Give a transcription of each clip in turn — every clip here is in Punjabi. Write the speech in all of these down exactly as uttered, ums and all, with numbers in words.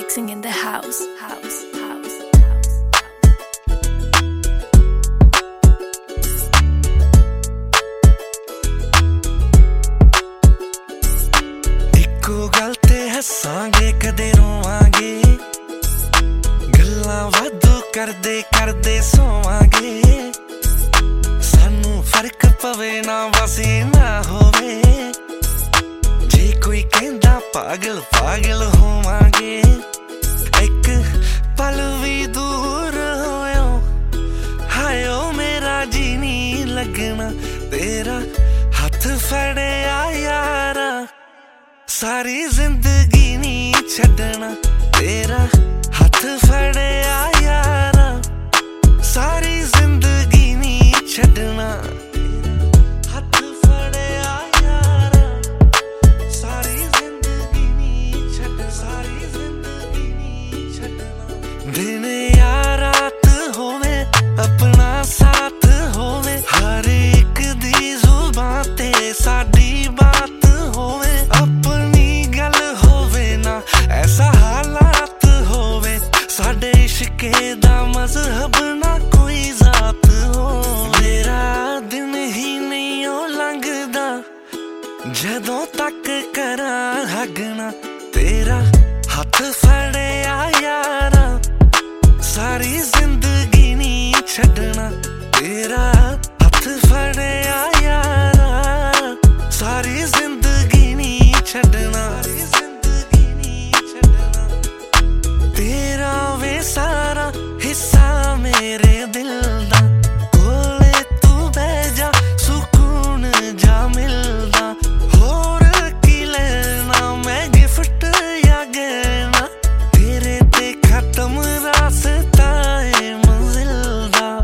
mixing in the house, house, house. ਇੱਕੋ ਗੱਲ ਤੇ ਹੱਸਾਂਗੇ ਕਦੇ ਰੋਵਾਂਗੇ, ਗੱਲਾਂ ਵਾਧੂ ਕਰਦੇ ਕਰਦੇ ਸੋਵਾਂਗੇ। ਸਾਨੂੰ ਫਰਕ ਪਵੇ ਨਾ ਬਸ ਨਾ ਹੋਵੇ, ਜੇ ਕੋਈ ਕਹਿੰਦਾ ਪਾਗਲ ਪਾਗਲ ਹੋਵਾਂਗੇ। ਇੱਕ ਪਲ ਵੀ ਦੂਰ ਹੋਇਓ ਹਾਇਓ ਮੇਰਾ ਜੀ ਨੀ ਲੱਗਣਾ, ਤੇਰਾ ਹੱਥ ਫੜਿਆ ਯਾਰਾ ਸਾਰੀ ਜ਼ਿੰਦਗੀ ਨੀ ਛੱਡਣਾ। ਤੇਰਾ ਹੱਥ ਫੜਿਆ ਯਾਰਾ ਸਾਰੀ ਜ਼ਿੰਦਗੀ ਨੀ ਛੱਡਣਾ। ਹੱਥ ਫੜਿਆ ਯਾਰਾ ਸਾਰੀ ਜ਼ਿੰਦਗੀ ਨੀ ਛੱਡ ਸਾਰੀ ਜ਼ਿੰਦਗੀ ਨੀ ਛੱਡਣਾ। ਦਿਨ ਜਾਂ ਰਾਤ ਹੋਵੇ ਆਪਣਾ ਸਾਥ ਹੋਵੇ, ਹਰ ਇੱਕ ਦੀ ਜ਼ੁਬਾਨ ਤੇ ਸਾਡੀ ਬਾਤ ਹੋਵੇ। ਆਪਣੀ ਗੱਲ ਹੋਵੇ ਨਾ ਐਸਾ ਹਾਲਾਤ ਹੋਵੇ, ਸਾਡੇ ਇਸ਼ਕੇ ਦਾ ਮਜ਼ਹਬ ਨਾ ਕੋਈ ਜ਼ਾਤ ਹੋ। ਮੇਰਾ ਦਿਨ ਹੀ ਨਹੀਂ ਉਹ ਲੰਘਦਾ ਜਦੋਂ ਤੱਕ ਕਰਾਂ ਹੱਗ ਨਾ, ਤੇਰਾ ਹੱਥ ਫੜਿਆ ਯਾਰਾ ਸਾਰੀ ਜ਼ਿੰਦਗੀ ਨੀ ਛੱਡਣਾ। ਤੇਰਾ ਹੱਥ ਫੜਿਆ ਯਾਰਾ ਸਾਰੀ ਜ਼ਿੰਦਗੀ ਨੀ ਛੱਡਣਾ। ਤੇਰਾ ਵੇ ਸਾਰਾ ਹਿੱਸਾ ਮੇਰੇ ਦਿਲ ਦਾ, ਕੋਲੇ ਤੂੰ ਬਹਿ ਜਾ ਸਕੂਨ ਜਾ ਮਿਲਦਾ। ਹੋਰ ਕੀ ਲੈਣਾ ਮੈਂ ਗਿਫਟ ਜਾਂ ਗਹਿਣਾ, ਤੇਰੇ ਤੇ ਖਤਮ ਰਾਸਤਾ ਏ ਮੰਜ਼ਿਲ ਦਾ।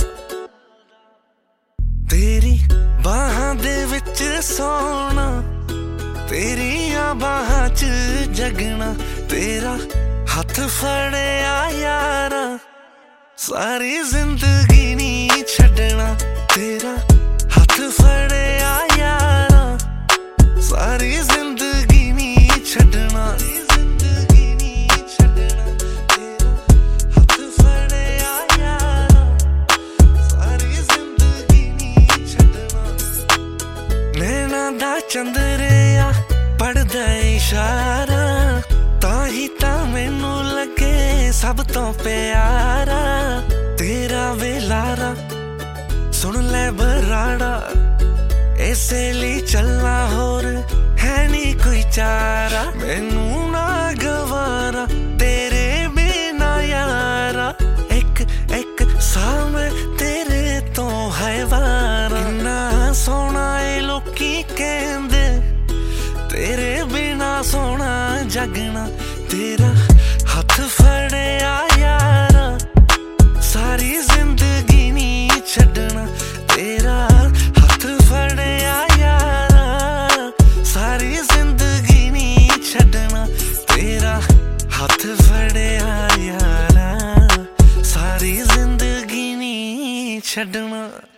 ਤੇਰੀ ਬਾਹਾਂ ਦੇ ਵਿੱਚ ਸੌਣਾ, ਤੇਰੀਆਂ ਬਾਹਾਂ 'ਚ ਜਗਣਾ। ਤੇਰਾ ਹੱਥ ਫੜਿਆ ਯਾਰਾ ਸਾਰੀ ਜ਼ਿੰਦਗੀ ਨੀ ਛੱਡਣਾ। ਤੇਰਾ ਹੱਥ ਫੜਿਆ ਯਾਰਾ ਸਾਰੀ ਜ਼ਿੰਦਗੀ ਨੀ ਛੱਡਣਾ। ਜ਼ਿੰਦਗੀ ਨੀ ਛੱਡਣਾ। ਤੇਰਾ ਹੱਥ ਫੜਿਆ ਯਾਰਾ ਸਾਰੀ ਜ਼ਿੰਦਗੀ ਨੀ ਛੱਡਣਾ। ਨੈਣਾ ਦਾ ਚੰਦਰਿਆ ਪੜਦਾ ਇਸ਼ਾਰਾ, ਤਾਂ ਹੀ ਤਾਂ ਮੈਨੂੰ ਲੱਗੇ ਸਭ ਤੋਂ ਪਿਆਰਾ। ਤੇਰਾ ਵੇਲਾਰਾ ਸੁਣ ਲੈ ਬਰਾੜਾ, ਇਸੇ ਲਈ ਚੱਲਣਾ ਹੋਰ ਹੈ ਨੀ ਕੋਈ ਚਾਰਾ। ਮੈਨੂੰ ਨਾ ਗਵਾਰਾ ਤੇਰੇ ਬਿਨਾ ਯਾਰਾ, ਇੱਕ ਇੱਕ ਸਾਹ ਮੈਂ ਤੇਰੇ ਤੋਂ ਹੈ ਵਾਰਾ। ਕਿੰਨਾ ਸੋਹਣਾ ਏ ਲੋਕੀ ਕਹਿੰਦੇ, ਤੇਰੇ ਬਿਨਾ ਸੋਹਣਾ ਜਗਣਾ। ਤੇਰਾ ਹੱਥ ਫੜਿਆ ਯਾਰਾ ਸਾਰੀ ਜ਼ਿੰਦਗੀ ਨੀ ਛੱਡਣਾ। ਤੇਰਾ ਹੱਥ ਫੜਿਆ ਯਾਰਾ ਸਾਰੀ ਜ਼ਿੰਦਗੀ ਨੀ ਛੱਡਣਾ। ਤੇਰਾ ਹੱਥ ਫੜਿਆ ਯਾਰਾ ਸਾਰੀ ਜ਼ਿੰਦਗੀ ਨੀ ਛੱਡਣਾ।